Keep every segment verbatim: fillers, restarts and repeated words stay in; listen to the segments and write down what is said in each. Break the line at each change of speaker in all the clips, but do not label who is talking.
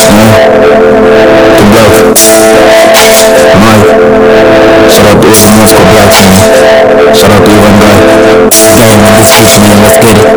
Gebruik. Mooi. Shout out Ivan Moscow Black man. Shout out Ivan guy. Hey man, this shit man, let's get it.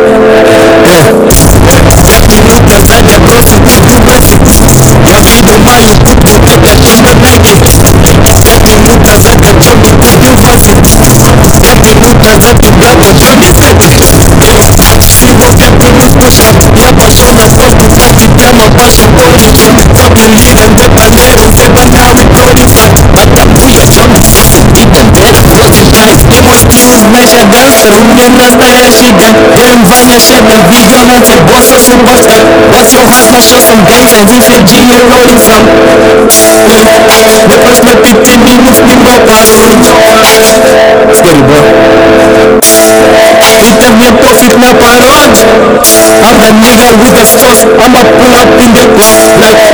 Наша гангстер, у меня настоящий гэнг. Делаем два на счет, на видео найти босса суббота. What's your house, на show some gangs, and we feel G and rolling some. Мы посмотрите минус пингока.
Скорей, бро.
Это мне пофиг на порог. I'm the nigga with the sauce. I'ma pull up in the club like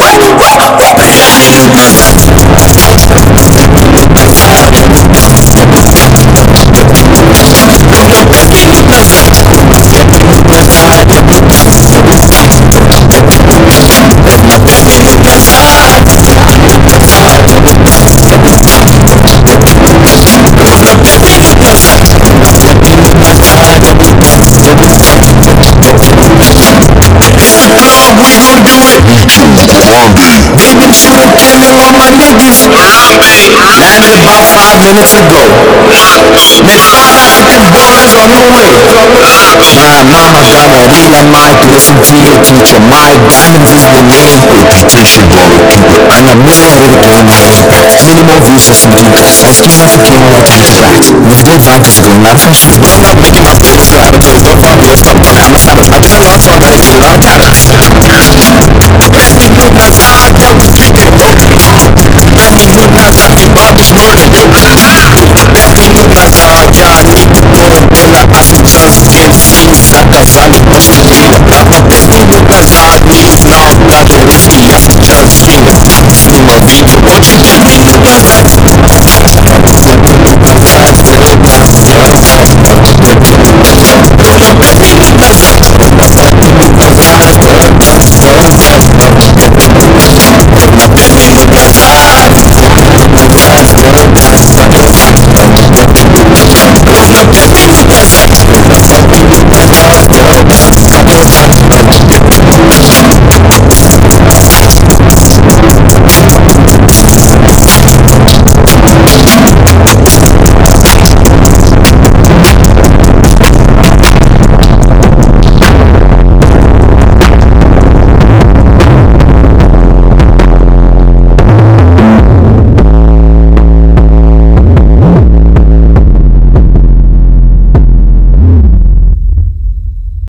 Demon shooter killing all my niggas.
Landed about five minutes ago.
Met vader uit Den Bosch on the way.
My mama got me reading my listen to your teacher. My diamonds is the name. Reputation goalkeeper. I'm a million with a game name. Minimal views is some deep. Let's keep on the game with the tracks. With the vibes going out from shit. Making my favorite so I don't feel so far. I'm a side of my turn off so I gotta chill out.